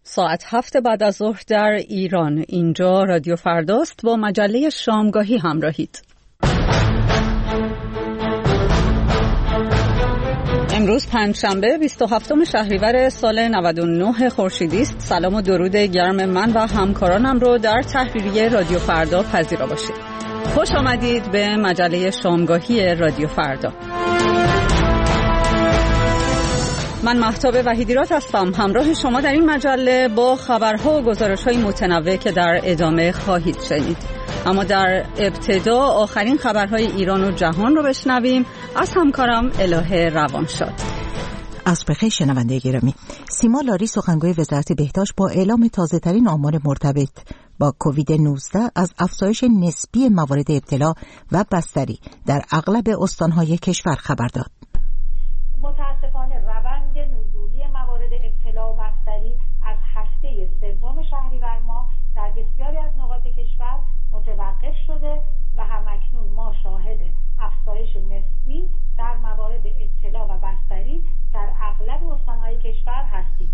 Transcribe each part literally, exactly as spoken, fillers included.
ساعت هفت بعد از ظهر در ایران. اینجا رادیو فرداست. با مجله شامگاهی همراهید. امروز پنجشنبه بیست و هفتم شهریور سال نود و نه خورشیدی است. سلام و درود گرم من و همکارانم رو در تحریریه رادیو فردا پذیرا باشید. خوش آمدید به مجله شامگاهی رادیو فردا. من مهتاب وحیدیرات هستم. همراه شما در این مجله با خبرها و گزارش‌های متنوع که در ادامه خواهید شنید. اما در ابتدا آخرین خبرهای ایران و جهان رو بشنویم از همکارم الهه روانشاد. عصر بخیر شنونده گرامی. سیما لاری سخنگوی وزارت بهداشت با اعلام تازه‌ترین آمار مرتبط با کووید نوزده از افزایش نسبی موارد ابتلا و بستری در اغلب استان‌های کشور خبر داد. متاسفانه روند نزولی موارد ابتلا و بستری از هفته سوم شهریور ماه در بسیاری از نقاط کشور متوقف شده و همکنون ما شاهد افزایش نسبی در موارد ابتلا و بستری در اغلب استان‌های کشور هستیم.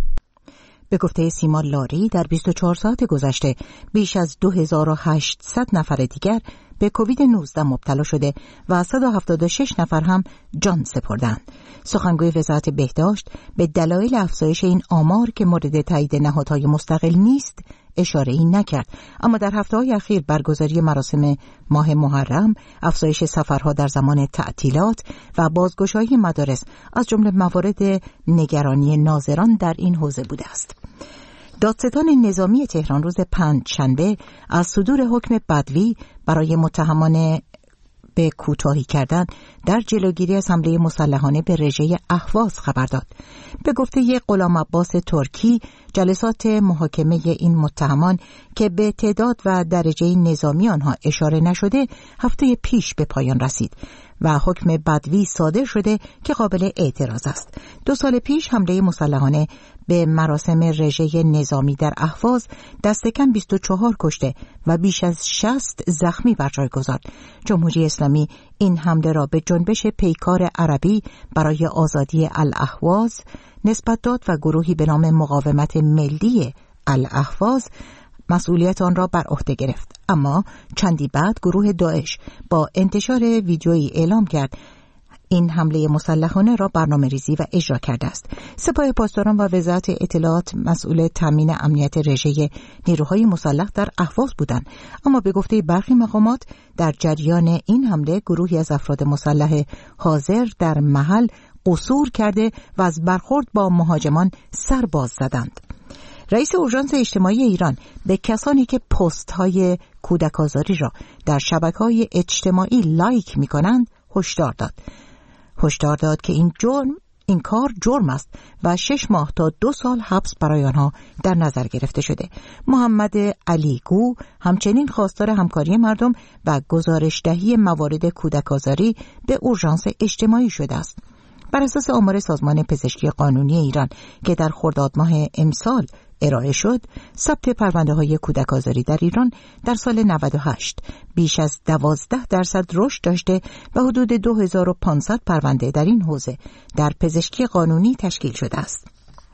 به گفته سیما لاری در بیست و چهار ساعت گذشته بیش از دو هزار و هشتصد نفر دیگر به کووید نوزده مبتلا شده و صد و هفتاد و شش نفر هم جان سپردند. سخنگوی وزارت بهداشت به دلایل افزایش این آمار که مورد تایید نهادهای مستقل نیست اشاره‌ای نکرد، اما در هفته‌های اخیر برگزاری مراسم ماه محرم، افزایش سفرها در زمان تعطیلات و بازگشایی مدارس از جمله موارد نگرانی ناظران در این حوزه بوده است. دادستان نظامی تهران روز پنجشنبه از صدور حکم بدوی برای متهمان به کوتاهی کردن در جلوگیری از حمله مسلحانه به رژه اهواز خبر داد. به گفته غلام عباس ترکی، جلسات محاکمه این متهمان که به تعداد و درجه نظامی آنها اشاره نشده هفته پیش به پایان رسید و حکم بدوی صادر شده که قابل اعتراض است. دو سال پیش حمله مسلحانه به مراسم رژه نظامی در اهواز دست کم بیست و چهار کشته و بیش از شصت زخمی بر جای گذارد. جمهوری اسلامی این حمله را به جنبش پیکار عربی برای آزادی الاهواز نسبت داد و گروهی به نام مقاومت ملی الاهواز مسئولیت آن را بر عهده گرفت. اما چندی بعد گروه داعش با انتشار ویدیویی اعلام کرد این حمله مسلحانه را برنامه ریزی و اجرا کرده است. سپاه پاسداران و وزارت اطلاعات مسئول تامین امنیت رژه نیروهای مسلح در اهواز بودند، اما به گفته برخی مقامات در جریان این حمله گروهی از افراد مسلح حاضر در محل قصور کرده و از برخورد با مهاجمان سر باز زدند. رئیس اورژانس اجتماعی ایران به کسانی که پست های کودک آزاری را در شبکه‌های اجتماعی لایک می‌کنند هشدار داد. هشدار داد که این جرم این کار جرم است و شش ماه تا دو سال حبس برای آنها در نظر گرفته شده. محمد علی گو همچنین خواستار همکاری مردم و گزارش‌دهی موارد کودک آزاری به اورژانس اجتماعی شده است. بر اساس آمار سازمان پزشکی قانونی ایران که در خرداد ماه امسال ارائه شد، ثبت پرونده‌های کودک آزاری در ایران در سال نود و هشت بیش از دوازده درصد رشد داشته و حدود دو هزار و پانصد پرونده در این حوزه در پزشکی قانونی تشکیل شده است.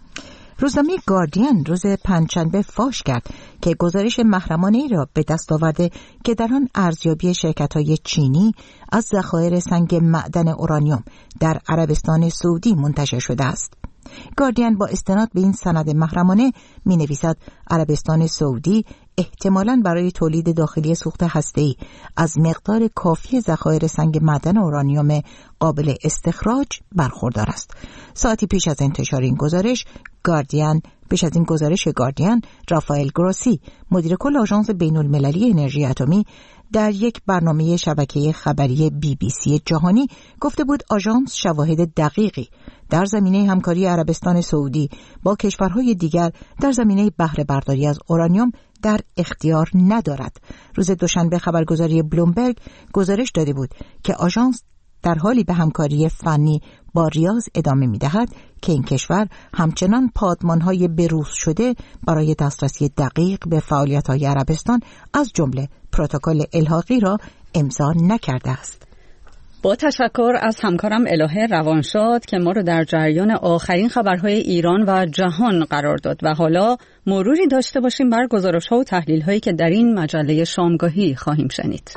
روزنامه گاردین روز پنجشنبه فاش کرد که گزارش محرمانه‌ای را به دست آورده که در آن ارزیابی شرکت‌های چینی از ذخایر سنگ معدن اورانیوم در عربستان سعودی منتشر شده است. گاردین با استناد به این سند محرمانه می نویسد عربستان سعودی احتمالاً برای تولید داخلی سوخت هسته‌ای از مقدار کافی ذخایر سنگ معدن اورانیوم قابل استخراج برخوردار است. ساعتی پیش از انتشار این گزارش گاردین پیش از این گزارش گاردین رافائل گروسی مدیر کل آژانس بین‌المللی انرژی اتمی در یک برنامه شبکه خبری بی بی سی جهانی گفته بود آژانس شواهد دقیقی در زمینه همکاری عربستان سعودی با کشورهای دیگر در زمینه بهره برداری از اورانیوم در اختیار ندارد. روز دوشنبه خبرگزاری بلومبرگ گزارش داده بود که آژانس در حالی به همکاری فنی با ریاض ادامه می‌دهد که این کشور همچنان پادمان‌های بروز شده برای دسترسی دقیق به فعالیت‌های عربستان از جمله پروتکل الحاقی را امضا نکرده است. با تشکر از همکارم الهه روانشاد که ما رو در جریان آخرین خبرهای ایران و جهان قرار داد و حالا مروری داشته باشیم بر گزارش‌ها و تحلیل‌هایی که در این مجله شامگاهی خواهیم شنید.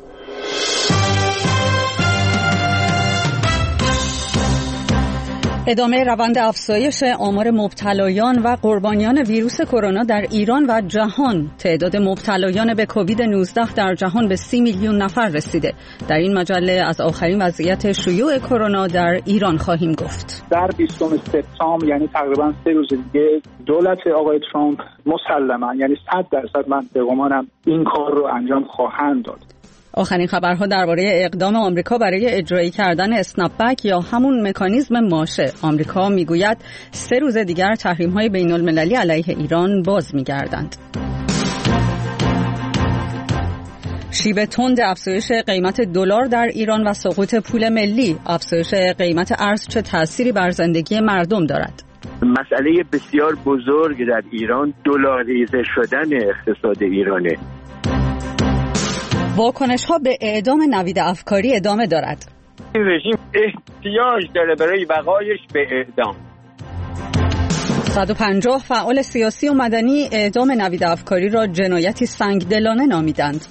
ادامه روند افزایش آمار مبتلایان و قربانیان ویروس کرونا در ایران و جهان. تعداد مبتلایان به کووید نوزده در جهان به سی میلیون نفر رسیده. در این مجله از آخرین وضعیت شیوع کرونا در ایران خواهیم گفت. در بیستم سپتامبر یعنی تقریبا سه روز دیگه دولت آقای ترامپ مسلما یعنی صد درصد من به گمانم این کار رو انجام خواهند داد. آخرین خبرها درباره اقدام آمریکا برای اجرایی کردن اسنپ بک یا همون مکانیزم ماشه. آمریکا میگوید سه روز دیگر تحریم‌های بین‌المللی علیه ایران باز می‌گردند. شیب تند افزایش قیمت دلار در ایران و سقوط پول ملی. افزایش قیمت ارز چه تأثیری بر زندگی مردم دارد؟ مسئله بسیار بزرگ در ایران دلاریزه شدن اقتصاد ایرانه. واکنش‌ها به اعدام نوید افکاری ادامه دارد. این رژیم احتیاج داره برای بقایش به اعدام. صد و پنجاه فعال سیاسی و مدنی اعدام نوید افکاری را جنایتی سنگدلانه نامیدند.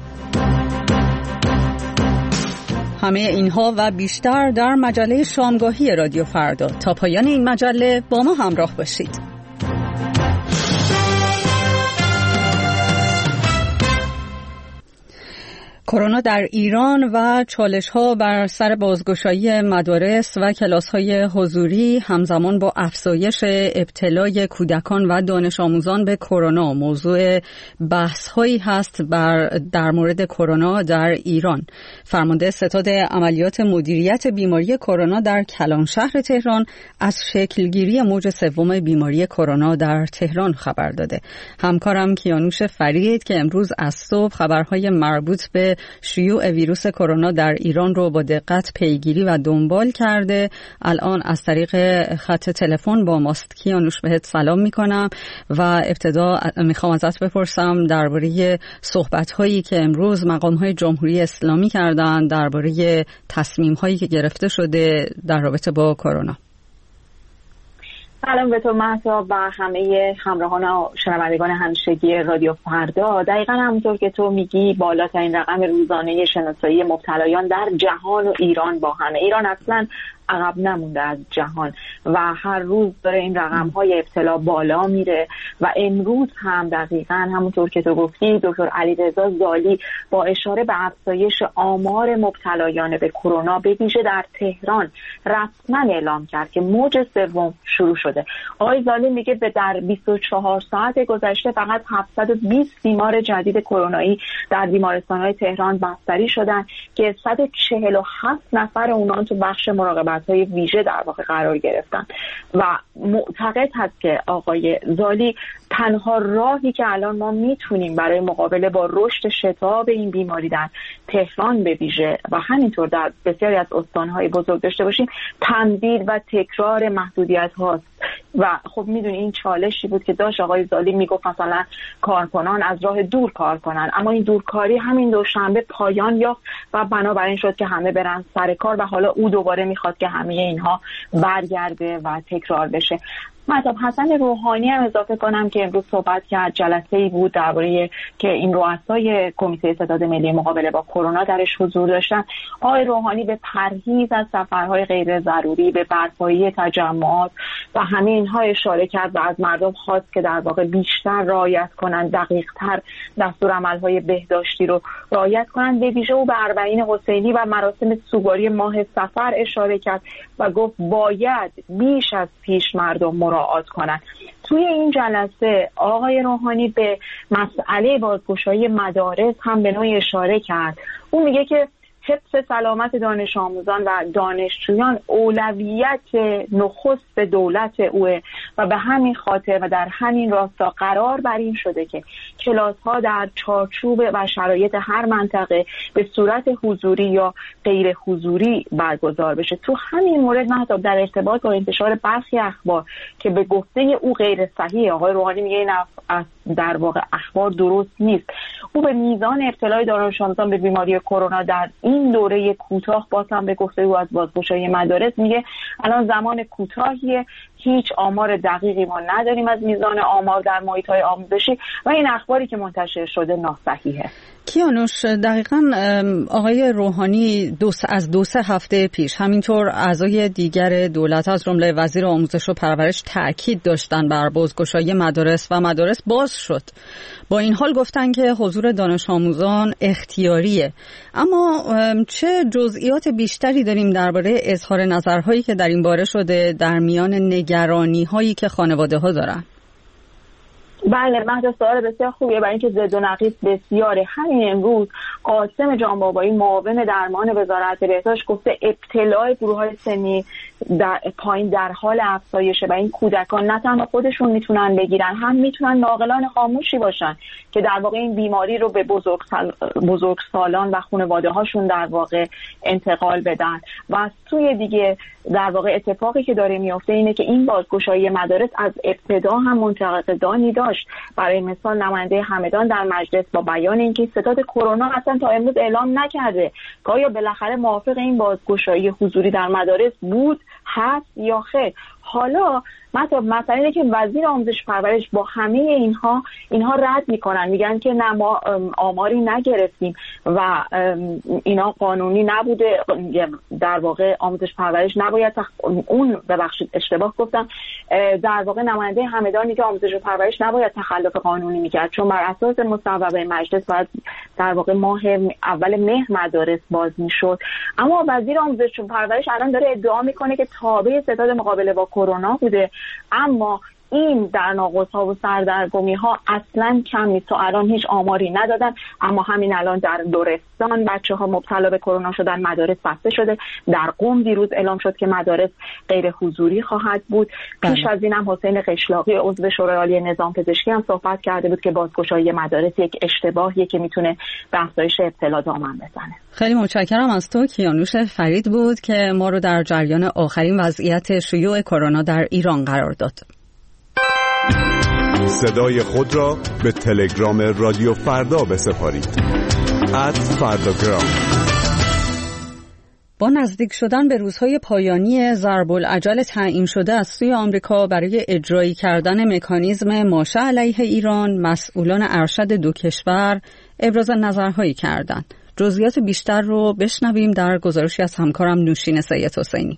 همه اینها و بیشتر در مجله شامگاهی رادیو فردا. تا پایان این مجله با ما همراه باشید. کرونا در ایران و چالش‌ها بر سر بازگشایی مدارس و کلاس‌های حضوری همزمان با افزایش ابتلای کودکان و دانش آموزان به کرونا موضوع بحث‌هایی هست بر در مورد کرونا در ایران. فرمانده ستاد عملیات مدیریت بیماری کرونا در کلانشهر تهران از شکلگیری موج سوم بیماری کرونا در تهران خبر داده. همکارم کیانوش فرید که امروز از صبح خبرهای مربوط به شیوع ویروس کرونا در ایران رو با دقت پیگیری و دنبال کرده، الان از طریق خط تلفن با ماست. کیانوش بهت سلام میکنم و ابتدا میخوام ازت بپرسم درباره صحبت‌هایی که امروز مقام‌های جمهوری اسلامی کردن درباره تصمیم‌هایی که گرفته شده در رابطه با کرونا. سلام به تو مهتاب و همه همراهان و شنوندگان همیشگی رادیو فردا. دقیقاً همونطور که تو میگی بالاترین رقم روزانه شناسایی مبتلایان در جهان و ایران با همه. ایران اصلاً عقب نمونده از جهان و هر روز داره این رقم‌های ابتلا بالا میره و امروز هم دقیقاً همونطور که تو گفتی دکتر علیرضا زالی با اشاره به افزایش آمار مبتلایان به کرونا به ویژه در تهران رسما اعلام کرد که موج سوم شروع شده. آقای زالی میگه به در بیست و چهار ساعت گذشته فقط هفتصد و بیست بیمار جدید کرونایی در بیمارستان‌های تهران بستری شدن که صد و چهل و هفت نفر اونان تو بخش مراقبت های ویژه در واقع قرار گرفتن و معتقد هست که آقای زالی تنها راهی که الان ما میتونیم برای مقابله با رشد شتاب این بیماری در تهران به ویژه و همینطور در بسیاری از استانهای بزرگ داشته باشیم تمدید و تکرار محدودیت هاست. و خب میدونی این چالشی بود که داشت آقای زالی میگفت مثلا کارکنان از راه دور کار کنن، اما این دورکاری همین دوشنبه پایان یافت و بنابراین شد که همه برن سر کار و حالا او دوباره میخواد که همه اینها برگرده و تکرار بشه. مطلب حسن روحانی هم اضافه کنم که امروز صحبت کرد، جلسه‌ای بود درباره که این رؤسای کمیته ستاد ملی مقابله با کرونا درش حضور داشتن. آقای روحانی به پرهیز از سفرهای غیر ضروری، به برپایی تجمعات و همه اینها اشاره کرد و از مردم خواست که در واقع بیشتر رعایت کنند، دقیق‌تر دستورالعمل‌های بهداشتی رو رعایت کنند. به ویژه او به اربعین حسینی و مراسم سوگواری ماه صفر اشاره کرد و گفت باید بیش از پیش مردم مراعات کنند. توی این جلسه آقای روحانی به مسئله بازگشایی مدارس هم به نوعی اشاره کرد. اون میگه که حفظ سلامت دانش آموزان و دانشجویان اولویت نخست دولت اوه و به همین خاطر و در همین راستا قرار بر این شده که کلاس ها در چارچوب و شرایط هر منطقه به صورت حضوری یا غیر حضوری برگزار بشه. تو همین مورد مطلب در ارتباط با انتشار برخی اخبار که به گفته او غیر صحیح، آقای روحانی میگه این در واقع اخبار درست نیست. او به میزان ابتلای دانش آموزان به بیماری کرونا در این دوره کوتاه، باز هم به گفته او از بازگشایی مدارس میگه الان زمان کوتاهیه، هیچ آمار دقیقی ما نداریم از میزان آمار در محیط‌های آموزشی و این اخباری که منتشر شده ناصحیحه. کیانوش، دقیقاً آقای روحانی دو از دو سه هفته پیش همینطور اعضای دیگر دولت از جمله وزیر آموزش و پرورش تاکید داشتن بر بازگشایی مدارس و مدارس باز شد. با این حال گفتن که حضور دانش آموزان اختیاریه. اما چه جزئیات بیشتری داریم درباره اظهار نظرهایی که در این باره شده در میان نگرانی‌هایی که خانواده‌ها دارن؟ بله، مهد سوال بسیار خوبیه برای اینکه ضد و نقیض بسیاره. همین امروز قاسم جانبابایی معاون درمان وزارت بهداشت گفته ابتلای گروه‌های سنی در پایین در حال افزایشه و این کودکان نه تنها خودشون میتونن بگیرن، هم میتونن ناقلان خاموشی باشن که در واقع این بیماری رو به بزرگسال بزرگسالان و خانواده هاشون در واقع انتقال بدن. و از سوی دیگه در واقع اتفاقی که داره میفته اینه که این بازگشایی مدارس از ابتدا هم منتقدانی داشت. برای مثال نماینده همدان در مجلس با بیان اینکه ستاد کرونا اصلا تا امروز اعلام نکرده که آیا بالاخره موافق این بازگشایی حضوری در مدارس بود، هست یا خیر. حالا مثلا مثلا اینه که وزیر آموزش پرورش با همه اینها اینها رد میکنن، میگن که نه ما آماری نگرفتیم و اینا قانونی نبوده، در واقع آموزش پرورش نباید تخ... اون ببخشید اشتباه گفتم، در واقع نماینده همدان میگه آموزش پرورش نباید تخلف قانونی میکرد چون بر اساس مصوبه مجلس باید در واقع ماه اول مهر مدارس باز میشد. اما وزیر آموزش پرورش الان داره ادعا میکنه که تابع ستاد مقابله با کرونا بوده، اما این در ناقص‌ها و سردرگمی ها اصلا کم نیست. تا الان هیچ آماری ندادن، اما همین الان در لرستان بچه ها مبتلا به کرونا شدن، مدارس بسته شده. در قم دیروز اعلام شد که مدارس غیر حضوری خواهد بود. پیش بله. از این هم حسین قشلاقی عضو شورای عالی نظام پزشکی هم صحبت کرده بود که بازگشایی مدارس یک اشتباهیه که میتونه به افزایش ابتلا دامن بزنه. خیلی متشکرم از تو. کیانوش فرید بود که ما رو در جریان آخرین وضعیت شیوع کرونا در ایران قرار داد. صدای خود را به تلگرام رادیو فردا بسپارید. ات فرداگرام. با نزدیک شدن به روزهای پایانی ضرب العجل تعیین شده از سوی آمریکا برای اجرایی کردن مکانیزم ماشه علیه ایران، مسئولان ارشد دو کشور ابراز نظرهایی کردند. جزئیات بیشتر رو بشنویم در گزارشی از همکارم نوشین سید حسینی.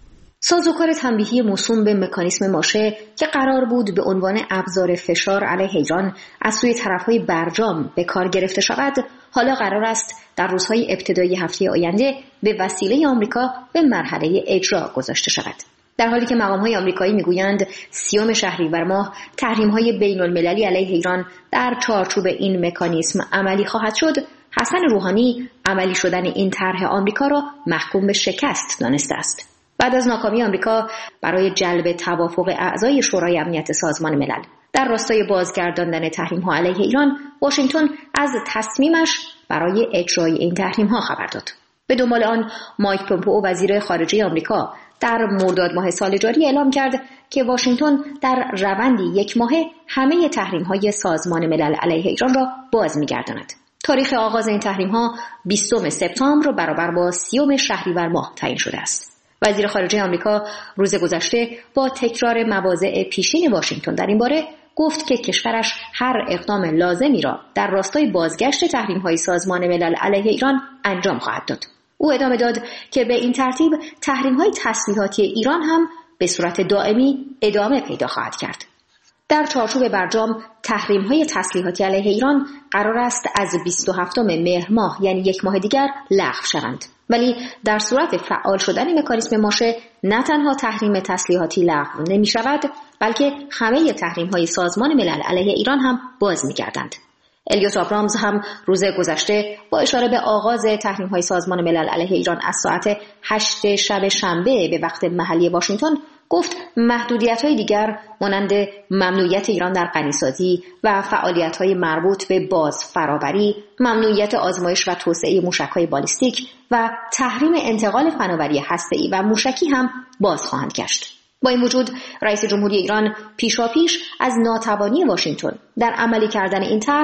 سازوکار تنبیهی موسوم به مکانیزم ماشه که قرار بود به عنوان ابزار فشار علیه ایران از سوی طرفهای برجام به کار گرفته شود، حالا قرار است در روزهای ابتدایی هفته آینده به وسیله آمریکا به مرحله اجرا گذاشته شود. در حالی که مقام‌های آمریکایی میگویند سیوم شهریور ماه تحریم‌های بین‌المللی علیه ایران در چارچوب این مکانیزم عملی خواهد شد، حسن روحانی عملی شدن این طرح آمریکا را محکوم به شکست دانسته است. بعد از ناکامی آمریکا برای جلب توافق اعضای شورای امنیت سازمان ملل در راستای بازگرداندن تحریم‌ها علیه ایران، واشنگتن از تصمیمش برای اجرای این تحریم‌ها خبر داد. به دنبال آن مایک پومپئو وزیر خارجه آمریکا در مرداد ماه سال جاری اعلام کرد که واشنگتن در روندی یک ماهه همه تحریم‌های سازمان ملل علیه ایران را باز می‌گرداند. تاریخ آغاز این تحریم‌ها بیستم سپتامبر برابر با سیوم شهریور ماه تعیین شده است. وزیر خارجه آمریکا روز گذشته با تکرار مواضع پیشین واشنگتن در این باره گفت که کشورش هر اقدام لازمی را در راستای بازگشت تحریم‌های سازمان ملل علیه ایران انجام خواهد داد. او ادامه داد که به این ترتیب تحریم‌های تسلیحاتی ایران هم به صورت دائمی ادامه پیدا خواهد کرد. در چارچوب برجام تحریم‌های تسلیحاتی علیه ایران قرار است از بیست و هفتم مهر ماه یعنی یک ماه دیگر لغو شوند. ولی در صورت فعال شدن مکانیزم ماشه نه تنها تحریم تسلیحاتی لغو نمی شود، بلکه همه تحریم‌های سازمان ملل علیه ایران هم باز می گردند. الیوت آبرامز هم روز گذشته با اشاره به آغاز تحریم‌های سازمان ملل علیه ایران از ساعت هشت شب شنبه به وقت محلی واشنگتن گفت محدودیت‌های دیگر مانند ممنوعیت ایران در غنیسازی و فعالیت‌های مربوط به باز فرآوری، ممنوعیت آزمایش و توسعه موشک‌های بالیستیک و تحریم انتقال فناوری هسته‌ای و موشکی هم باز خواهند گشت. با این وجود رئیس جمهوری ایران پیشاپیش از ناتوانی واشنگتن در عملی کردن این طرح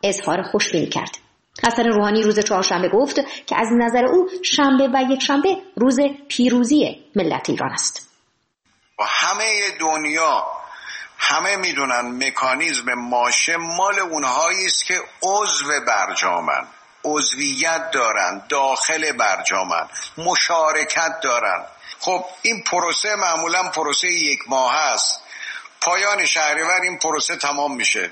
اظهار خوشبینی کرد. حسن روحانی روز چهارشنبه گفت که از نظر او شنبه و یکشنبه روز پیروزی ملت ایران است. و همه دنیا همه میدونن مکانیزم ماشه مال اونهایی است که عضو برجامن، عضویت دارن، داخل برجامن، مشارکت دارن. خب این پروسه معمولا پروسه یک ماه است. پایان شهریور این پروسه تمام میشه.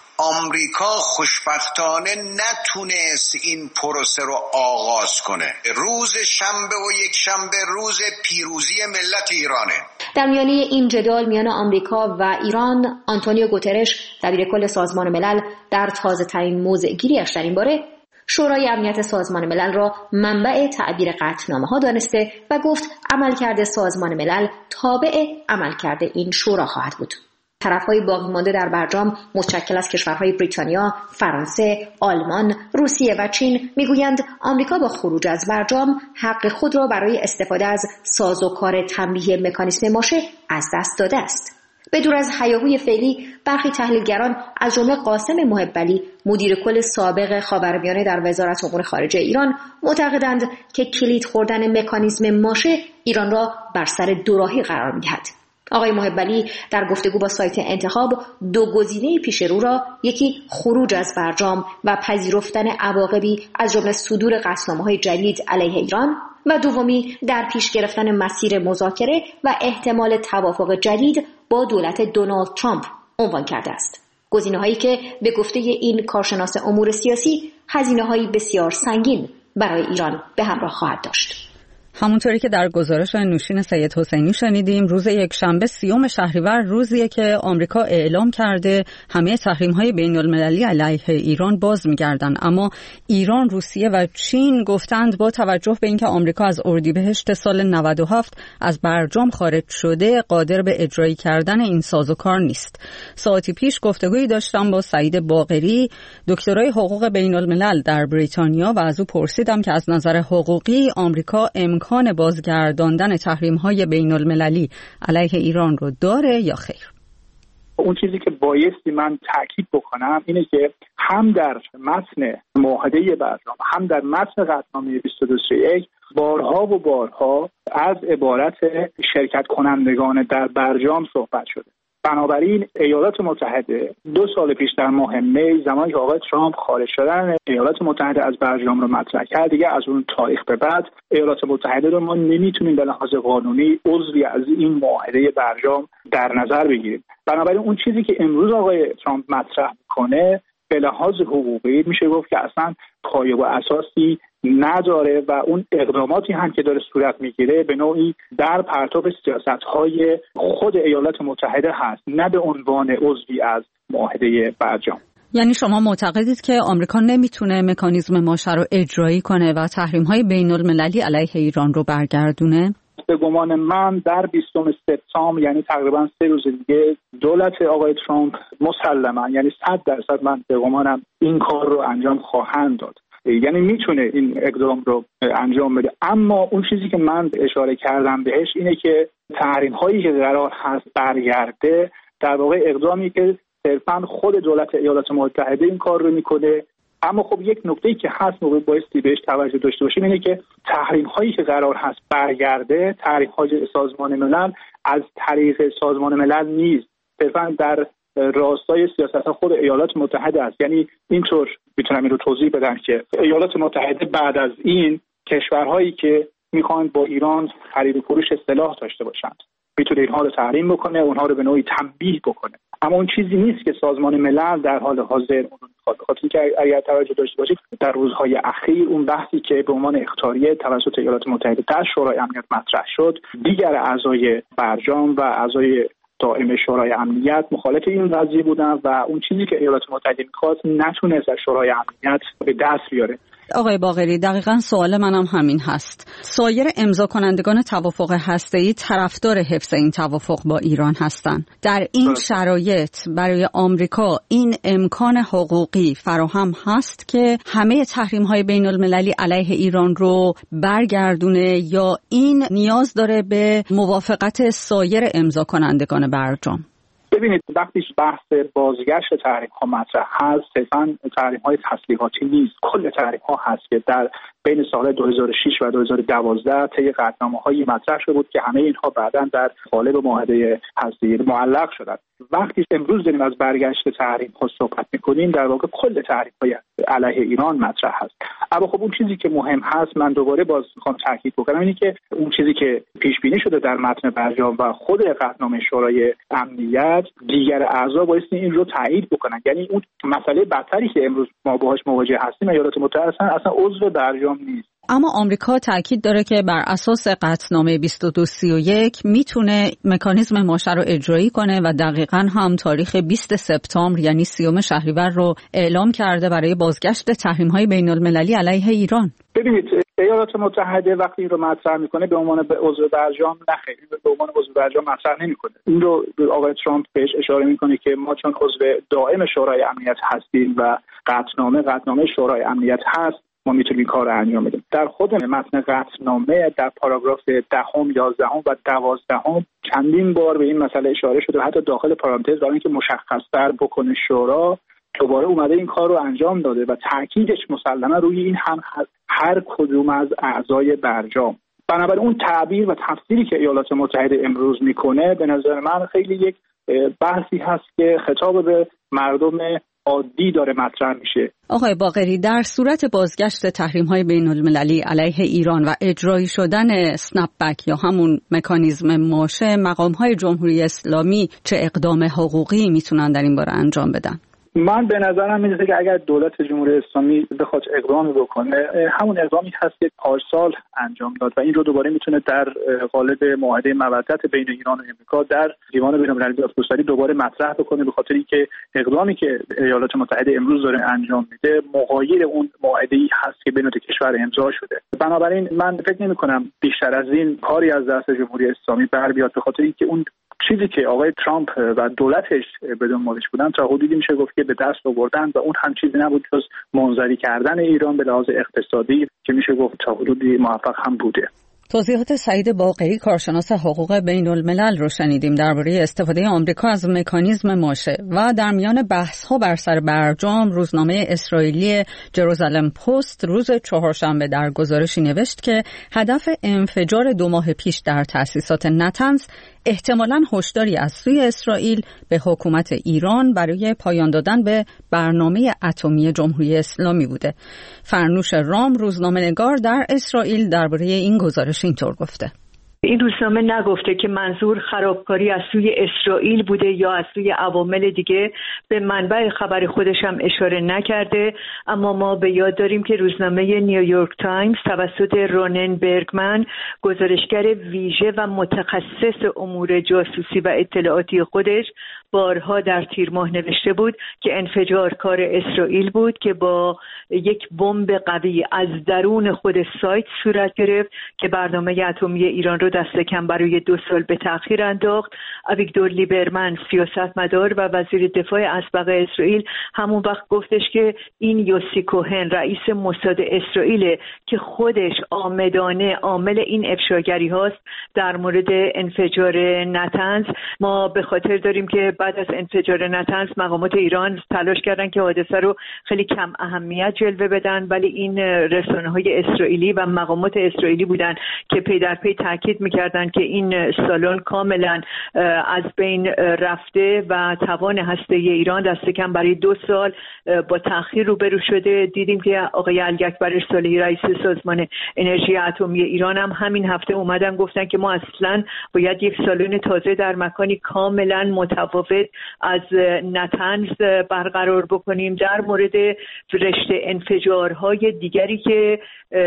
آمریکا خوشبختانه نتونست این پروسه رو آغاز کنه. روز شنبه و یک شنبه روز پیروزی ملت ایرانه. در میانه این جدال میان آمریکا و ایران، آنتونیو گوترش دبیر کل سازمان ملل در تازه ترین موضع گیریش در این باره شورای امنیت سازمان ملل را منبع تعبیر قطعنامه ها دانسته و گفت عملکرد سازمان ملل تابع عملکرد این شورا خواهد بود. طرفهای باقی مانده در برجام متشکل از کشورهای بریتانیا، فرانسه، آلمان، روسیه و چین میگویند آمریکا با خروج از برجام حق خود را برای استفاده از سازوکار تنبیه مکانیسم ماشه از دست داده است. به دور از هیاهوی فعلی، برخی تحلیلگران از جمله قاسم محب‌علی مدیر کل سابق خاورمیانه در وزارت امور خارجه ایران معتقدند که کلید خوردن مکانیسم ماشه ایران را بر سر دوراهی قرار می‌دهد. آقای محب‌علی در گفتگو با سایت انتخاب دو گزینه پیش رو را، یکی خروج از برجام و پذیرفتن عواقبی از جمله صدور قطعنامه‌های جدید علیه ایران و دومی در پیش گرفتن مسیر مذاکره و احتمال توافق جدید با دولت دونالد ترامپ عنوان کرده است. گزینه‌هایی که به گفته این کارشناس امور سیاسی هزینه‌هایی بسیار سنگین برای ایران به همراه خواهد داشت. همونطوری که در گزارش نوشین سید حسینی شنیدیم، روز یکشنبه سیوم شهریور روزیه که آمریکا اعلام کرده همه تحریم‌های بین‌المللی علیه ایران باز می‌گردن، اما ایران، روسیه و چین گفتند با توجه به اینکه آمریکا از اردیبهشت سال نود و هفت از برجام خارج شده قادر به اجرایی کردن این سازوکار نیست. ساعتی پیش گفتگویی داشتم با سعید باقری، دکترای حقوق بین‌الملل در بریتانیا، و از او پرسیدم که از نظر حقوقی آمریکا امکان امکان بازگرداندن تحریم‌های بین‌المللی علیه ایران رو داره یا خیر؟ اون چیزی که بایستی من تاکید بکنم اینه که هم در متن معاهده برجام هم در متن قطعنامه بیست و دو سی و یک بارها و بارها از عبارت شرکت کنندگان در برجام صحبت شده. بنابراین ایالات متحده دو سال پیش در ماه می، زمانی که آقای ترامپ خارج شدن ایالات متحده از برجام رو مطرح کرد، دیگه از اون تاریخ به بعد ایالات متحده رو ما نمیتونیم به لحاظ قانونی عضوی از این معاهده برجام در نظر بگیریم. بنابراین اون چیزی که امروز آقای ترامپ مطرح میکنه به لحاظ حقوقی میشه گفت که اصلا پایه و اساسی نداره و اون اقداماتی هم که داره صورت میگیره به نوعی در پرتاب سیاست‌های خود ایالات متحده هست، نه به عنوان عضوی از معاهده برجام. یعنی شما معتقدید که آمریکا نمیتونه مکانیزم ماشه رو اجرایی کنه و تحریم‌های بین‌المللی علیه ایران رو برگردونه؟ به گمان من در بیستم سپتامبر، یعنی تقریبا سه روز دیگه، دولت آقای ترامپ مسلما، یعنی صد درصد من به گمانم این کار رو انجام خواهند داد. یعنی میتونه این اقدام رو انجام بده. اما اون چیزی که من اشاره کردم بهش اینه که تحریم هایی که قرار هست برگرده در واقع اقدامی که صرفا خود دولت ایالات متحده این کار رو میکنه. اما خب یک نکته‌ای که هست موقع بایستی بهش توجه داشته باشیم اینه که تحریم هایی که قرار هست برگرده، تحریم های سازمان ملل، از طریق سازمان ملل نیست، صرفا در راستای سیاست خود ایالات متحده است. یعنی اینطور میتونم این رو توضیح بدم که ایالات متحده بعد از این کشورهایی که میخوان با ایران خرید و فروش سلاح داشته باشند میتونه اینها رو تحریم بکنه، اونها رو به نوعی تنبیه بکنه. اما اون چیزی نیست که سازمان ملل در حال حاضر اون رو میخواد. بخاطر که اگر توجه داشته باشید در روزهای اخیر اون بحثی که به عنوان اخطاریه توسط ایالات متحده در شورای امنیت مطرح شد، دیگر اعضای برجام و اعضای دائم شورای امنیت مخالف این قضیه بودن و اون چیزی که ایالات متحده می‌خواست نتونست از شورای امنیت به دست بیاره. آقای باقری، دقیقاً سوال منم همین هست. سایر امضا کنندگان توافق هسته‌ای طرفدار حفظ این توافق با ایران هستند. در این شرایط برای آمریکا این امکان حقوقی فراهم هست که همه تحریم‌های بین‌المللی علیه ایران رو برگردونه یا این نیاز داره به موافقت سایر امضا کنندگان برجام؟ ببینید وقتی بحث بازگشت تحریم‌ها مطرح هست، صرفاً تحریم‌های تسلیحاتی نیست، کل تحریم‌ها هست که در بین سال دو هزار و شش و دو هزار و دوازده طی قطعنامه‌هایی مطرح شده بود که همه اینها بعداً در قالب معاهده هسته‌ای معلق شدند. وقتی امروز داریم از برگشت تحریم‌ها صحبت می‌کنیم، در واقع کل تحریم‌های علیه ایران مطرح هست. اما خب اون چیزی که مهم هست، من دوباره باز می‌خوام تاکید بکنم، اینه که اون چیزی که پیش بینی شده در متن برجام و خود قطعنامه شورای امنیت، دیگر اعضا بایستی این رو تایید بکنن. یعنی اون مسئله بدتری که امروز ما باهاش مواجه هستیم، ایالات متحده اصلا عضو برجام نیست. اما آمریکا تاکید داره که بر اساس قطعنامه بیست و دو سی و یک میتونه مکانیزم ماشه رو اجرایی کنه و دقیقاً هم تاریخ بیست سپتامبر یعنی سیوم شهریور رو اعلام کرده برای بازگشت تحریم‌های بین‌المللی علیه ایران. ببینید ایالات متحده وقتی این رو مطرح میکنه به عنوان عضو برجام نخیر، به عنوان عضو برجام مطرح نمیکنه. این رو آقای ترامپ بهش اشاره میکنه که ما چون عضو دائم شورای امنیت هستیم و قطعنامه قطعنامه شورای امنیت هست، ما میتونیم کار رو انجام بدیم. در خود متن قطعنامه در پاراگراف دهم، یازدهم و دوازدهم چندین بار به این مسئله اشاره شده، حتی داخل پارانتز برای اینکه مشخص‌تر بکنه شورا دوباره اومده این کار رو انجام داده و تاکیدش مسلما روی این هم هست هر کدوم از اعضای برجام. بنابراین اون تعبیر و تفسیری که ایالات متحده امروز میکنه به نظر من خیلی یک بحثی هست که خطاب به مردم عادی داره مطرح میشه. آقای باقری، در صورت بازگشت تحریم‌های بین‌المللی علیه ایران و اجرایی شدن اسنپ بک یا همون مکانیزم ماشه، مقام‌های جمهوری اسلامی چه اقدام حقوقی میتونن در این باره انجام بدن؟ من به نظرم میاد که اگر دولت جمهوری اسلامی بخواد اقدامی بکنه، همون اقدامی هست که پارسال انجام داد و این رو دوباره میتونه در قالب معاهده مودت بین ایران و امریکا در دیوان بین‌المللی دادگستری دوباره مطرح بکنه، به خاطر اینکه اقدامی که ایالات متحده امروز داره انجام میده مغایر اون معاهده‌ای هست که بین دو کشور امضا شده. بنابراین من فکر نمی‌کنم بیشتر از این کاری از دست جمهوری اسلامی بر بیاد، به خاطر اینکه اون چیزی که آقای ترامپ و دولتش به دنبالش بودن تا حدودی میشه گفت که به دست آوردن و اون هم چیزی نبود جز منزوی کردن ایران به لحاظ اقتصادی که میشه گفت تا حدودی موفق هم بوده. توضیحات سعید باقری کارشناس حقوق بین الملل رو شنیدیم درباره استفاده آمریکا از مکانیزم ماشه و در میان بحث‌ها بر سر برجام روزنامه اسرائیلی جروزالم پست روز چهارشنبه در گزارشی نوشت که هدف انفجار دو ماه پیش در تأسیسات نتنز احتمالاً هشداری از سوی اسرائیل به حکومت ایران برای پایان دادن به برنامه اتمی جمهوری اسلامی بوده. فرنوش رام روزنامه‌نگار در اسرائیل درباره این گزارش اینطور گفته: این روزنامه نگفته که منظور خرابکاری از سوی اسرائیل بوده یا از سوی عوامل دیگه، به منبع خبر خودش هم اشاره نکرده، اما ما به یاد داریم که روزنامه نیویورک تایمز توسط رونن برگمن گزارشگر ویژه و متخصص امور جاسوسی و اطلاعاتی خودش بارها در تیر ماه نوشته بود که انفجار کار اسرائیل بود که با یک بمب قوی از درون خود سایت صورت گرفت که برنامه اتمی ایران رو دست کم برای دو سال به تأخیر انداخت. اویگدور لیبرمن سیاستمدار و وزیر دفاع اسبق اسرائیل همون وقت گفتش که این یوسی کوهن رئیس موساد اسرائیل که خودش آمدانه عامل این افشاگری هاست در مورد انفجار نتنز. ما به خاطر داریم که بعد از انفجار نتنز مقامات ایران تلاش کردن که حادثه رو خیلی کم اهمیت جلوه بدن، ولی این رسانه‌های اسرائیلی و مقامات اسرائیلی بودن که پی در پی تاکید می‌کردن که این سالن کاملا از بین رفته و توان هسته‌ای ایران دست کم برای دو سال با تأخیر روبرو شده. دیدیم که آقای علی اکبر صالحی رئیس سازمان انرژی اتمی ایران هم همین هفته اومدن گفتن که ما اصلا باید یک سالن تازه در مکانی کاملا متفاوت از نتنز برقرار بکنیم. در مورد رشته انفجارهای دیگری که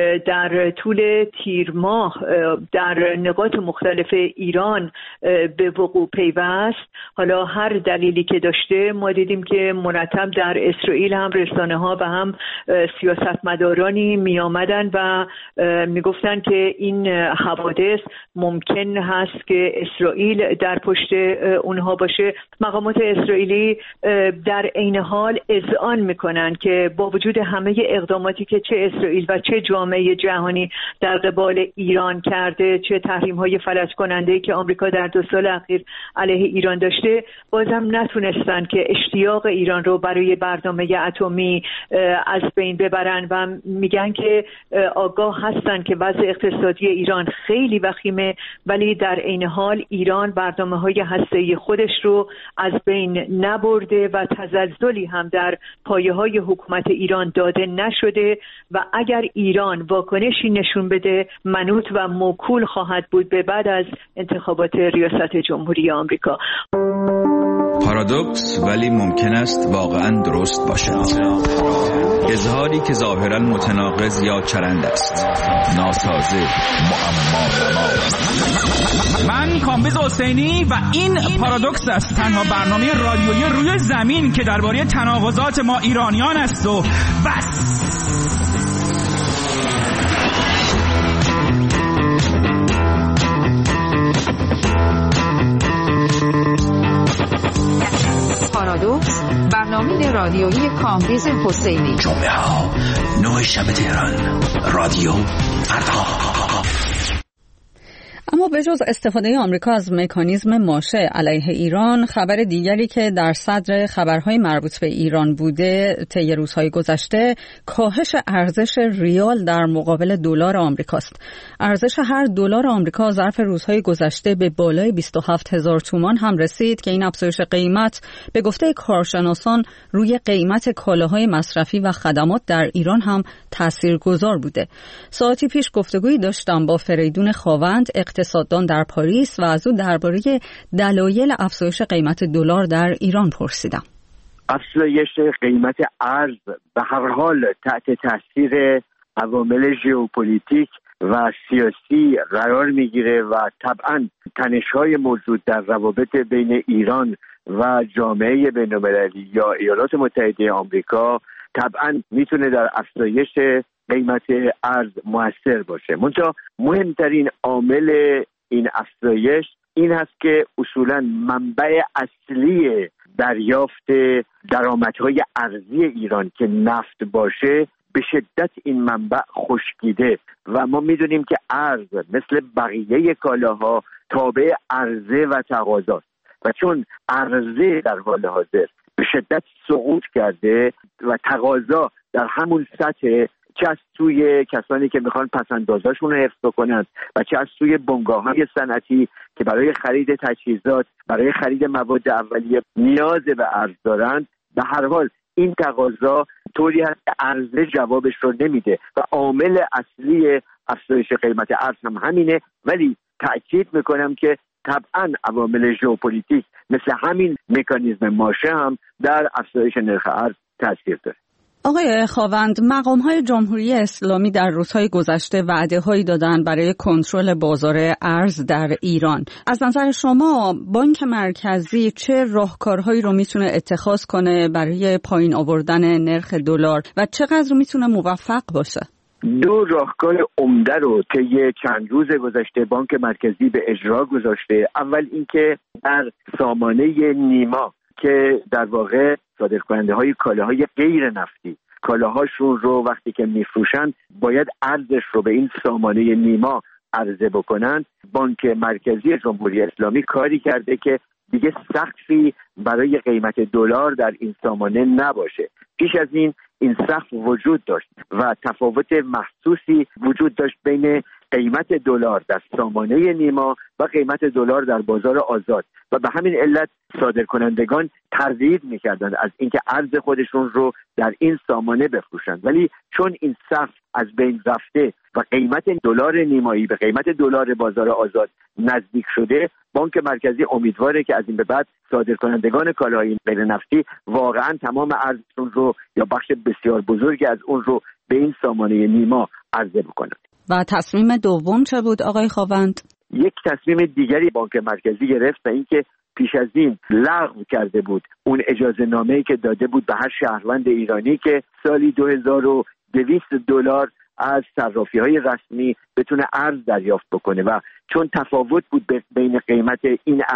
در طول تیر ماه در نقاط مختلف ایران به وقوع پیوست، حالا هر دلیلی که داشته، ما دیدیم که مرتب در اسرائیل هم رسانه ها و هم سیاستمدارانی می آمدن و می گفتن که این حوادث ممکن هست که اسرائیل در پشت اونها باشه مقامات اسرائیلی در عین حال اذعان میکنن که با وجود همه اقداماتی که چه اسرائیل و چه جامعه جهانی در قبال ایران کرده، چه تحریم‌های فلج کننده‌ای که آمریکا در دو سال اخیر علیه ایران داشته، بازم نتونستن که اشتیاق ایران رو برای برنامه اتمی از بین ببرن و میگن که آگاه هستن که وضع اقتصادی ایران خیلی وخیمه، ولی در عین حال ایران برنامه‌های هسته‌ای خودش رو از بین نبرده و تزلزلی هم در پایه‌های حکومت ایران داده نشده و اگر ایران واکنشی نشون بده منوط و موکول خواهد بود به بعد از انتخابات ریاست جمهوری آمریکا. پارادوکس ولی ممکن است واقعا درست باشد. اظهاری که ظاهرا متناقض یا چرند است، ناسازه، معما نما. من کامبیز حسینی و این پارادوکس است، تنها برنامه رادیویی روی زمین که درباره تناقضات ما ایرانیان است و بس. پارادوکس، برنامه رادیویی کامبیز حسینی. جمعه ها نه شب تهران، رادیو فردا. اما به جز استفاده آمریکا از مکانیزم ماشه علیه ایران، خبر دیگری که در صدر خبرهای مربوط به ایران بوده طی روزهای گذشته کاهش ارزش ریال در مقابل دلار آمریکاست. ارزش هر دلار آمریکا ظرف روزهای گذشته به بالای بیست و هفت هزار تومان هم رسید که این افزایش قیمت به گفته کارشناسان روی قیمت کالاهای مصرفی و خدمات در ایران هم تاثیرگذار بوده. ساعتی پیش گفتگویی داشتم با فریدون خاوند، اقتصاددان در پاریس، و از او درباره دلایل افزایش قیمت دلار در ایران پرسیدم. افزایش قیمت ارز به هر حال تحت تاثیر عوامل ژئوپلیتیک و سیاسی قرار میگیره و طبعا تنش‌های موجود در روابط بین ایران و جامعه بین‌المللی یا ایالات متحده آمریکا طبعا میتونه در افزایش قیمت ارز موثر باشه. منتها مهمترین عامل این افزایش این هست که اصولا منبع اصلی دریافت درآمدهای ارزی ایران که نفت باشه به شدت این منبع خشکیده و ما میدونیم که ارز مثل بقیه کالاها تابع عرضه و تقاضاست و چون عرضه در حال حاضر به شدت سقوط کرده و تقاضا در همون سطح، چه از سوی کسانی که میخوان پسندازاشون رو حفظ بکنن و چه از سوی بنگاه‌های صنعتی که برای خرید تجهیزات، برای خرید مواد اولیه نیاز به ارز دارند، به هر حال این تقاضا طوری هست که عرضه جوابش رو نمیده و عامل اصلی افزایش قیمت ارز هم همینه. ولی تأکید میکنم که طبعا عوامل ژئوپلیتیک مثل همین مکانیزم ماشه هم در افزایش نرخ ارز تاثیر داره. آقای خاوند، مقام‌های جمهوری اسلامی در روزهای گذشته وعده‌هایی دادن برای کنترل بازار ارز در ایران. از نظر شما بانک مرکزی چه راهکارهایی رو میتونه اتخاذ کنه برای پایین آوردن نرخ دلار و چقدر میتونه موفق باشه؟ دو راهکار عمده رو طی چند روز گذشته بانک مرکزی به اجرا گذاشته. اول اینکه در سامانه نیما که در واقع صادرکننده های کالاهای غیر نفتی کالاهاشون رو وقتی که میفروشن باید ارزش رو به این سامانه نیما عرضه بکنن، بانک مرکزی جمهوری اسلامی کاری کرده که دیگه سقفی برای قیمت دلار در این سامانه نباشه. پیش از این این سقف وجود داشت و تفاوت محسوسی وجود داشت بین قیمت دلار در سامانه نیما و قیمت دلار در بازار آزاد و به همین علت صادرکنندگان تردید می‌کردند از اینکه ارز خودشون رو در این سامانه بفروشند. ولی چون این سقف از بین رفته و قیمت دلار نیمایی به قیمت دلار بازار آزاد نزدیک شده، بانک مرکزی امیدواره که از این به بعد صادرکنندگان کالاهای غیر نفتی واقعا تمام ارزشون رو یا بخش بسیار بزرگی از اون رو به این سامانه نیما عرضه بکنند. و تصمیم دوم چه بود آقای خاوند؟ یک تصمیم دیگری بانک مرکزی گرفت و اینکه پیش از این لغو کرده بود اون اجازه نامه‌ای که داده بود به هر شهروند ایرانی که سالی دو هزار و دویست دلار از صرافی‌های رسمی بتونه ارز دریافت بکنه و چون تفاوت بود بین قیمت این ارز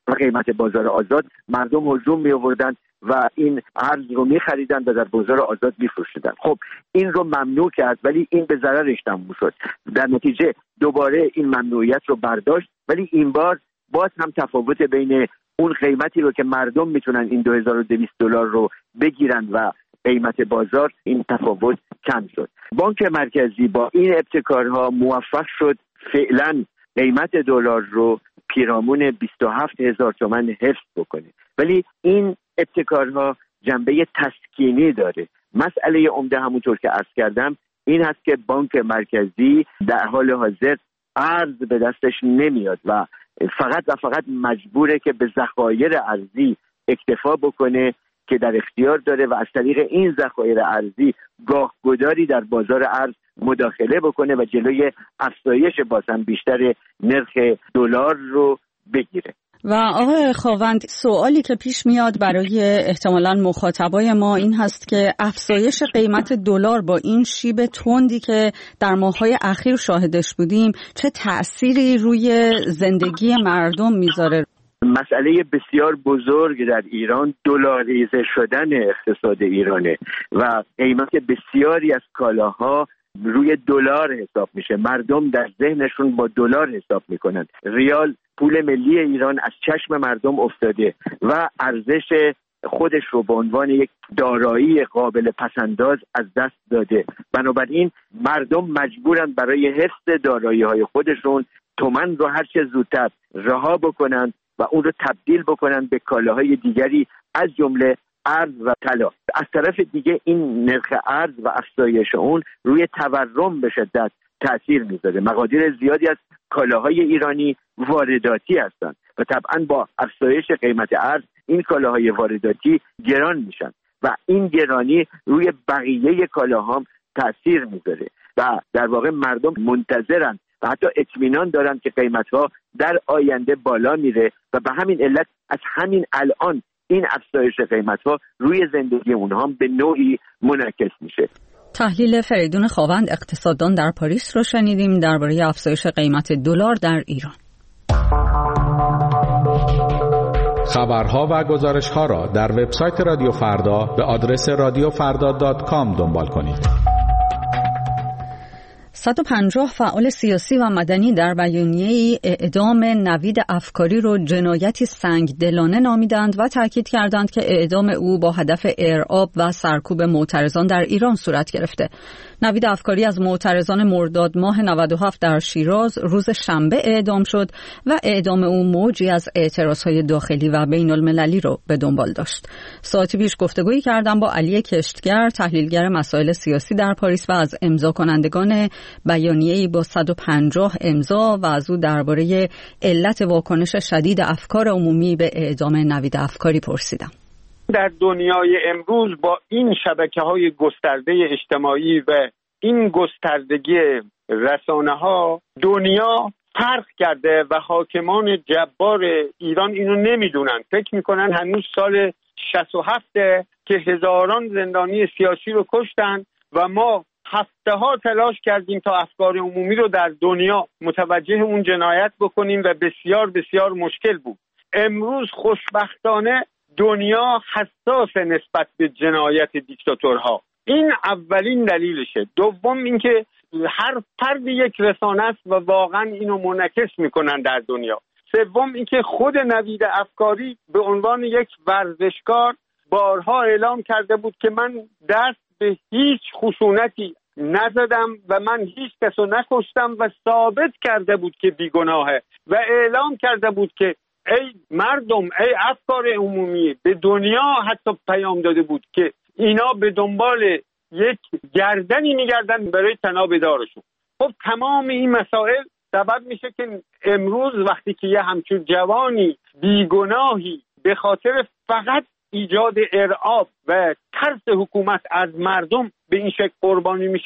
و قیمت بازار آزاد مردم هجوم می آوردن و این ارز رو می خریدن و در بازار آزاد می فروشیدن. خب این رو ممنوع کرد ولی این به ضررش تموم شد. در نتیجه دوباره این ممنوعیت رو برداشت، ولی این بار باز هم تفاوت بین اون قیمتی رو که مردم میتونن این دو هزار و دویست دلار رو بگیرن و قیمت بازار، این تفاوت کم شد. بانک مرکزی با این ابتکارها موفق شد فعلا قیمت دلار رو پیرامون بیست و هفت هزار تومان حفظ بکنه، ولی این ابتکارها جنبه تسکینی داره. مسئله عمده همونطور که عرض کردم این هست که بانک مرکزی در حال حاضر ارز به دستش نمیاد و فقط و فقط مجبوره که به ذخایر ارزی اکتفا بکنه که در اختیار داره و از طریق این ذخایر ارزی گاهگداری در بازار ارز مداخله بکنه و جلوی افزایش بازم بیشتر نرخ دلار رو بگیره. و آقای خاوند، سوالی که پیش میاد برای احتمالاً مخاطبای ما این هست که افزایش قیمت دلار با این شیب تندی که در ماه‌های اخیر شاهدش بودیم چه تأثیری روی زندگی مردم میذاره؟ مسئله بسیار بزرگ در ایران دلاریزه شدن اقتصاد ایرانه و قیمت بسیاری از کالاها روی دلار حساب میشه. مردم در ذهنشون با دلار حساب میکنن. ریال پول ملی ایران از چشم مردم افتاده و ارزش خودش رو به عنوان یک دارایی قابل پسنداز از دست داده. بنابراین مردم مجبورن برای حفظ دارایی‌های خودشون تومان رو هر چه زودتر رها بکنن و اون رو تبدیل بکنن به کالاهای دیگری از جمله ارز و طلا. از طرف دیگه این نرخ ارز و افزایش اون روی تورم به شدت تأثیر میذاره. مقادیر زیادی از کالاهای ایرانی وارداتی هستند و طبعا با افزایش قیمت ارز این کالاهای وارداتی گران میشن و این گرانی روی بقیه کالاها تأثیر میذاره و در واقع مردم منتظرن و حتی اطمینان دارن که قیمتها در آینده بالا میره و به همین علت از همین الان این افزایش قیمتها روی زندگی اونها هم به نوعی منعکس میشه. تحلیل فریدون خاوند اقتصاددان در پاریس رو شنیدیم درباره افزایش قیمت دلار در ایران. خبرها و گزارش‌ها را در وبسایت رادیو فردا به آدرس رادیو فردا دات کام دنبال کنید. صد و پنجاه فعال سیاسی و مدنی در بیانیه‌ای اعدام نوید افکاری رو جنایتی سنگدلانه نامیدند و تاکید کردند که اعدام او با هدف ارعاب و سرکوب معترضان در ایران صورت گرفته. نوید افکاری از معترضان مرداد ماه نود و هفت در شیراز روز شنبه اعدام شد و اعدام او موجی از اعتراضهای داخلی و بین المللی رو به دنبال داشت. ساعتی پیش گفتگویی کردم با علی کشتگر، تحلیلگر مسائل سیاسی در پاریس و از امضا کنندگان بیانیه‌ای با صد و پنجاه امضا و از او درباره علت واکنش شدید افکار عمومی به اعدام نوید افکاری پرسیدم. در دنیای امروز با این شبکه‌های گسترده اجتماعی و این گستردگی رسانه‌ها دنیا فرق کرده و حاکمان جبار ایران اینو نمیدونن. فکر میکنن هنوز سال شصت و هفت که هزاران زندانی سیاسی رو کشتن و ما هفته ها تلاش کردیم تا افکار عمومی رو در دنیا متوجه اون جنایت بکنیم و بسیار بسیار مشکل بود. امروز خوشبختانه دنیا حساس نسبت به جنایت دیکتاتورها. این اولین دلیلشه. دوم اینکه هر فرد یک رسانه است و واقعا اینو منعکس میکنن در دنیا. سوم اینکه خود نوید افکاری به عنوان یک ورزشکار بارها اعلام کرده بود که من دست به هیچ خشونتی نزدم و من هیچ کسو نکشتم و ثابت کرده بود که بیگناهه و اعلام کرده بود که ای مردم، ای افکار عمومی، به دنیا حتی پیام داده بود که اینا به دنبال یک گردنی میگردن برای تناب دارشون. خب تمام این مسائل سبب میشه که امروز وقتی که یه همچون جوانی بیگناهی به خاطر فقط ایجاد ارعاب و ترس حکومت از مردم به این شکل قربانی میشه،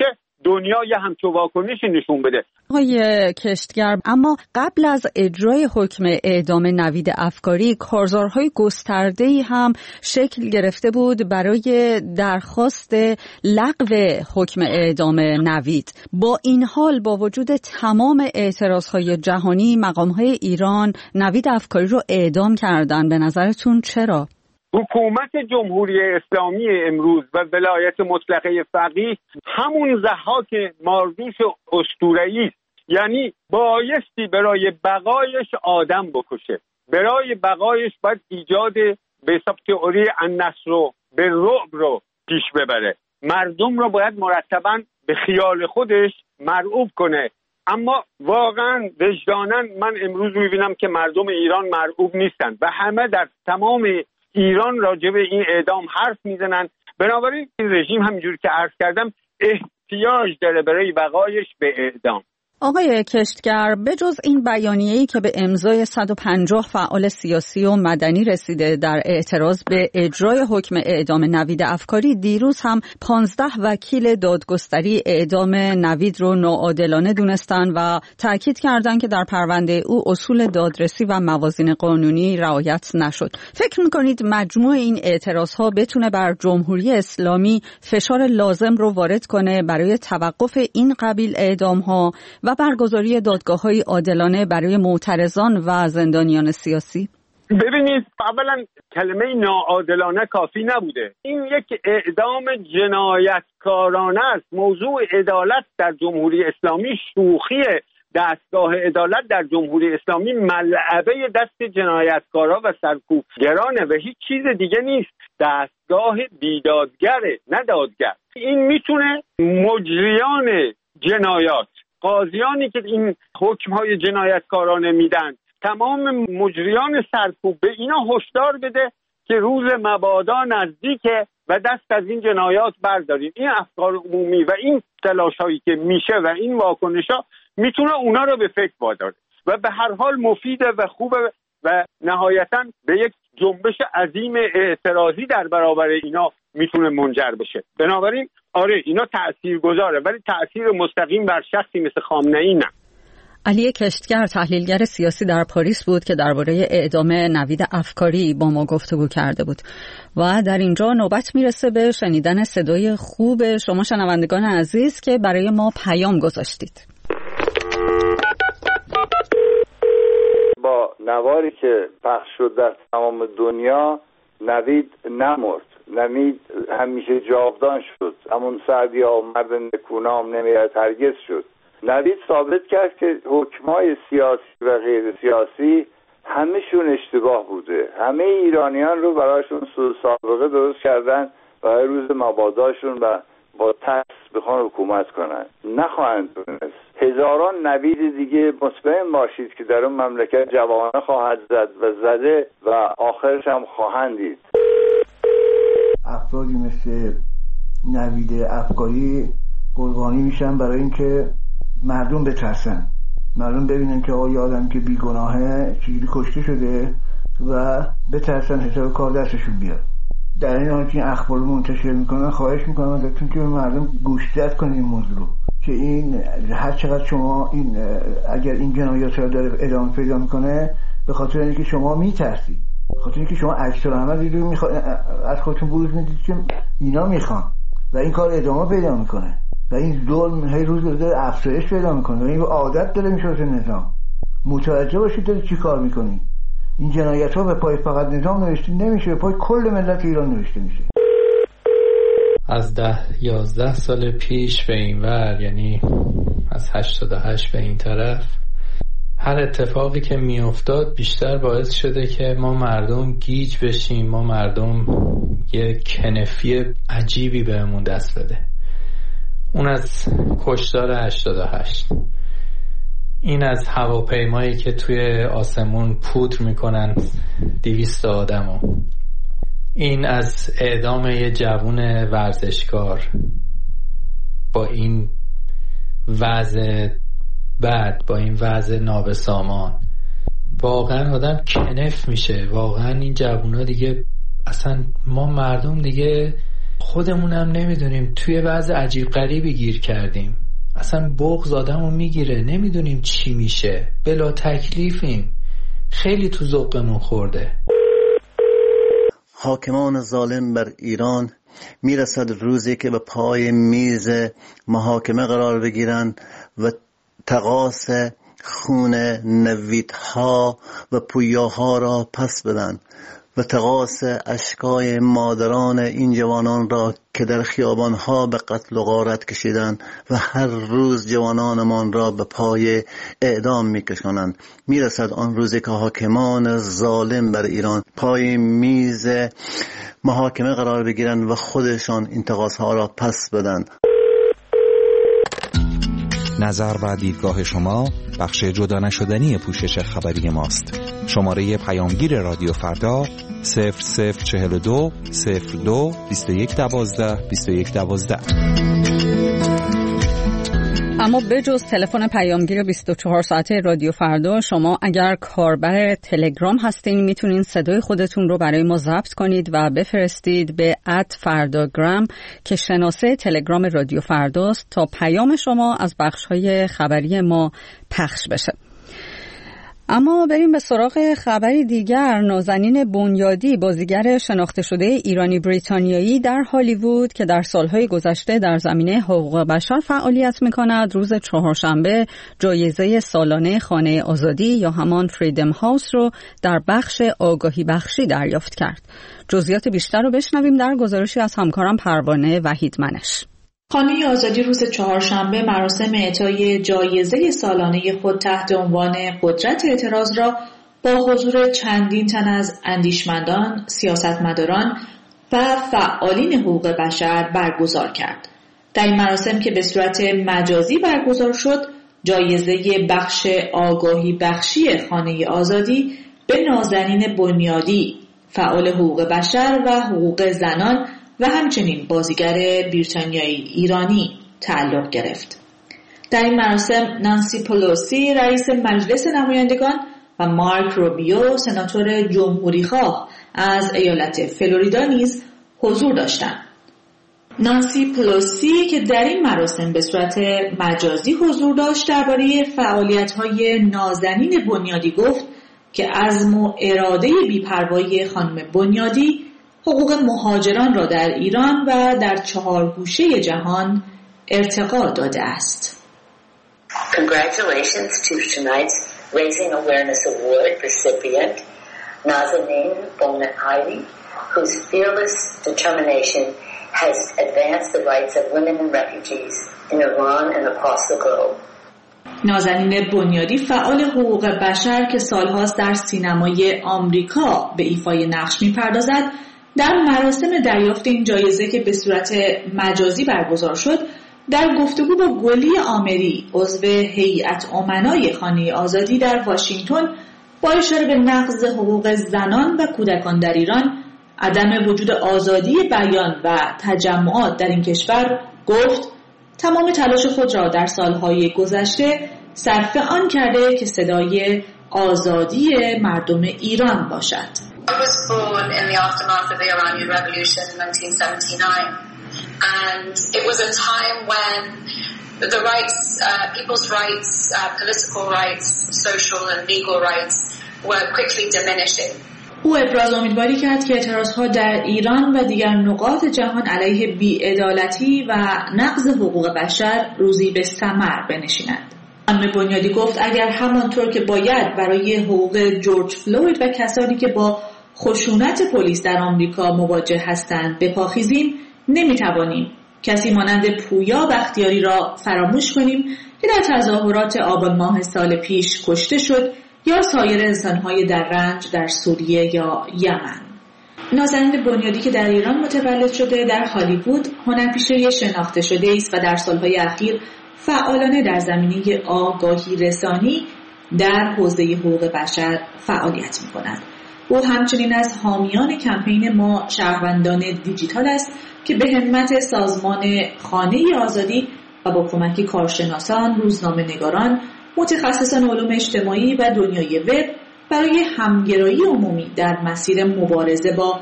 دنیا یه همچو واکنشی نشون بده. آقای کشتگر، اما قبل از اجرای حکم اعدام نوید افکاری کارزارهای گسترده‌ای هم شکل گرفته بود برای درخواست لغو حکم اعدام نوید. با این حال با وجود تمام اعتراضهای جهانی مقامهای ایران نوید افکاری رو اعدام کردن. به نظرتون چرا؟ حکومت جمهوری اسلامی امروز و ولایت مطلقه فقیه همون ضحاک ماردوش اسطوره‌ای است. یعنی بایستی برای بقایش آدم بکشه، برای بقایش باید ایجاد به حساب تئوری النصر رو به رعب رو پیش ببره، مردم رو باید مرتباً به خیال خودش مرعوب کنه. اما واقعا وجداناً من امروز میبینم که مردم ایران مرعوب نیستن و همه در تمام ایران راجع به این اعدام حرف میزنن. بنابراین این رژیم همینجوری که عرض کردم احتیاج داره برای بقایش به اعدام. آقای کشتگر، بجز این بیانیه‌ای که به امضای صد و پنجاه فعال سیاسی و مدنی رسیده در اعتراض به اجرای حکم اعدام نوید افکاری، دیروز هم پانزده وکیل دادگستری اعدام نوید رو ناعادلانه دونستن و تاکید کردند که در پرونده او اصول دادرسی و موازین قانونی رعایت نشد. فکر می‌کنید مجموع این اعتراض‌ها بتونه بر جمهوری اسلامی فشار لازم رو وارد کنه برای توقف این قبیل اعدام‌ها و برگزاری دادگاه‌های عادلانه برای معترضان و زندانیان سیاسی؟ ببینید، اولا کلمه ناعادلانه کافی نبوده. این یک اعدام جنایتکارانه است. موضوع عدالت در جمهوری اسلامی شوخیه. دستگاه عدالت در جمهوری اسلامی ملعبه دست جنایتکارا و سرکوبگرانه و هیچ چیز دیگه نیست. دستگاه بیدادگره، نه دادگر. این میتونه مجریان جنایات، قاضیانی که این حکم‌های جنایتکارانه میدن، تمام مجریان سرکوب، به اینا هشدار بده که روز مبادا نزدیکه و دست از این جنایات بردارید. این افکار عمومی و این تلاش‌هایی که میشه و این واکنش‌ها میتونه اونا رو به فکر واداره و به هر حال مفیده و خوبه و نهایتاً به یک جنبش عظیم اعتراضی در برابر اینا میتونه منجر بشه. بنابراین آره اینا تأثیر گذاره، ولی تأثیر مستقیم بر شخصی مثل خامنه‌ای نه. علی کشتگر، تحلیلگر سیاسی در پاریس بود که درباره اعدام نوید افکاری با ما گفتگو کرده بود و در اینجا نوبت میرسه به شنیدن صدای خوب شما شنوندگان عزیز که برای ما پیام گذاشتید. با نواری که پخش شد در تمام دنیا، نوید نمرد، نوید همیشه جاودان شد، همون سعدی آمد نکونام نمیاد هرگز شد. نوید ثابت کرد که حکمای سیاسی و غیر سیاسی همه‌شون اشتباه بوده. همه ایرانیان رو برایشون سوء سابقه درست کردن و روز مباداشون و با ترس بخوان حکومت کنن. نخواهند تونست. هزاران نوید دیگه مطمئن باشید که در اون مملکت جوانه خواهد زد و زده و آخرش هم خواهند دید. افرادی مثل نوید افکاری قربانی میشن برای اینکه مردم بترسن، مردم ببینن که آقا یه آدم که بیگناهه چجوری کشته شده و بترسن حساب کار دستشون بیاد. در این حال که این اخبار رو منتشر میکنن، خواهش میکنم ازتون که به مردم گوشزد کنید این موضوع رو، که این هر چقدر شما این اگر این جنایات رو داره ادامه پیدا میکنه به خاطر اینکه شما میترسید، به خاطر اینکه شما عکس‌العملی رو میخوا... از خودتون بروز میدید که اینا میخوان و این کار ادامه پیدا میکنه و این ظلم هی روز به روز افزایش پیدا میکنه و این عادت داره میشه واسه نظام. متوجه باشید داره چی کار میکنید. این جنایت ها به پای فقط نظام نوشته نمیشه، به پای کل ملت ایران نوشته میشه. از ده یازده سال پیش به این ور، یعنی از هشتاد و هشت به این طرف، هر اتفاقی که میافتاد بیشتر باعث شده که ما مردم گیج بشیم، ما مردم یه کنفی عجیبی بهمون دست بده. اون از کشتار هشتاد و هشت، این از هواپیمایی که توی آسمون پودر میکنن دویست آدمو، این از اعدام یه جوون ورزشکار با این وضع بعد، با این وضع نابسامان. واقعا آدم کنف میشه. واقعا این جوونا دیگه اصلا، ما مردم دیگه خودمونم نمیدونیم، توی وضع عجیب غریبی گیر کردیم. اصلا بغض آدمو میگیره، نمیدونیم چی میشه، بلا تکلیفیم، خیلی تو ذوقمون خورده. حاکمان ظالم بر ایران میرسد روزی که به پای میز محاکمه قرار بگیرند و تقاص خون نویدها و پویاها را پس بدن و تقاص اشکای مادران این جوانان را که در خیابانها به قتل و غارت کشیدند و هر روز جوانانمان را به پای اعدام میکشانند. میرسد آن روزی که حاکمان ظالم بر ایران پای میز محاکمه قرار بگیرند و خودشان این تقاصها را پس بدن. نظر و دیدگاه شما بخش جدا نشدنی پوشش خبری ماست. شماره پیامگیر رادیو فردا صفر صفر چهل و دو صفر دو بیست و یک دوازده بیست و یک دوازده. اما به جز تلفن پیامگیر بیست و چهار ساعته رادیو فردا، شما اگر کاربر تلگرام هستین میتونین صدای خودتون رو برای ما ضبط کنید و بفرستید به ات فرداگرام که شناسه تلگرام رادیو فرداست تا پیام شما از بخش‌های خبری ما پخش بشه. اما بریم به سراغ خبری دیگر. نازنین بنیادی، بازیگر شناخته شده ایرانی بریتانیایی در هالیوود که در سالهای گذشته در زمینه حقوق بشر فعالیت می‌کند، روز چهارشنبه جایزه سالانه خانه آزادی یا همان فریدم هاوس رو در بخش آگاهی بخشی دریافت کرد. جزئیات بیشتر رو بشنویم در گزارشی از همکارم پروانه وحیدمنش. خانه آزادی روز چهارشنبه مراسم اعطای جایزه سالانه خود تحت عنوان قدرت اعتراض را با حضور چندین تن از اندیشمندان، سیاستمداران و فعالین حقوق بشر برگزار کرد. در این مراسم که به صورت مجازی برگزار شد، جایزه بخش آگاهی بخشی خانه آزادی به نازنین بنیادی، فعال حقوق بشر و حقوق زنان و همچنین بازیگر بریتانیایی ایرانی تعلق گرفت. در این مراسم نانسی پلوسی رئیس مجلس نمایندگان و مارک روبیو سناتور جمهوریخواه از ایالت فلوریدا نیز حضور داشتند. نانسی پلوسی که در این مراسم به صورت مجازی حضور داشت درباره فعالیت‌های نازنین بنیادی گفت که عزم و اراده بی‌پروایی خانم بنیادی حقوق مهاجران را در ایران و در چهار گوشه جهان ارتقا داده است. Congratulations to tonight's Raising Awareness Award recipient, Nazanin Boniadi, whose fearless determination has advanced the rights of women and refugees in Iran and across the globe. نازنین بنیادی فعال حقوق بشر که سالهاست در سینمای آمریکا به ایفای نقش می‌پردازد، در مراسم دریافت این جایزه که به صورت مجازی برگزار شد، در گفتگو با گلی آمری، عضو هیئت امنای خانه آزادی در واشنگتن، با اشاره به نقض حقوق زنان و کودکان در ایران، عدم وجود آزادی بیان و تجمعات در این کشور گفت تمام تلاش خود را در سالهای گذشته صرف آن کرده که صدای آزادی مردم ایران باشد. I was born in the aftermath of the Iranian Revolution in nineteen seventy-nine, and it was a time when the rights, uh, people's rights, uh, political rights, social and legal rights were quickly diminishing. او ابراز امیدواری کرد که اعتراضها در ایران و دیگر نقاط جهان علیه بی‌عدالتی و نقض حقوق بشر روزی به ثمر بنشیند. خانم بنیادی گفت اگر همانطور که باید برای حقوق جورج فلوید و کسانی که با خشونت پلیس در آمریکا مواجه هستند بپاخیزیم، نمیتوانیم کسی مانند پویا بختیاری را فراموش کنیم که در تظاهرات آبان ماه سال پیش کشته شد، یا سایر انسان‌های در رنج در سوریه یا یمن. نازنین بنیادی که در ایران متولد شده، در هالیوود هنرپیشه شناخته شده است و در سالهای اخیر فعالانه در زمینه آگاهی رسانی در حوزه حقوق بشر فعالیت می‌کند. او همچنین از حامیان کمپین ما شهروندان دیجیتال است که به همت سازمان خانه آزادی و با کمک کارشناسان، روزنامه‌نگاران، متخصصان علوم اجتماعی و دنیای وب برای همگرایی عمومی در مسیر مبارزه با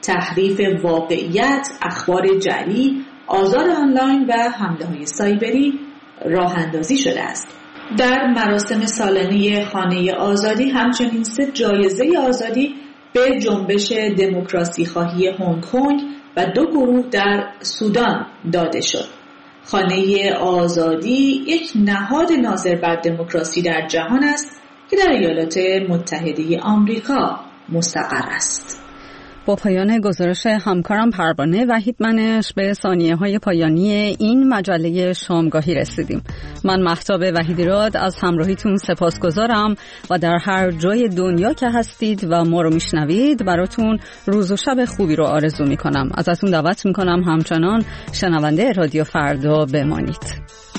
تحریف واقعیت، اخبار جعلی، آزار آنلاین و حمله‌های سایبری راه اندازی شده است. در مراسم سالانه خانه آزادی همچنین سه جایزه آزادی به جنبش دموکراسی خواهی هنگ کنگ و دو گروه در سودان داده شد. خانه آزادی یک نهاد ناظر بر دموکراسی در جهان است که در ایالات متحده آمریکا مستقر است. با پایان گزارش همکارم پروانه وحید منش به ثانیه های پایانی این مجله شامگاهی رسیدیم. من مهتاب وحیدیراد از همراهیتون سپاسگزارم و در هر جای دنیا که هستید و ما رو میشنوید براتون روز و شب خوبی رو آرزو میکنم. ازتون دعوت میکنم همچنان شنونده رادیو فردا بمانید.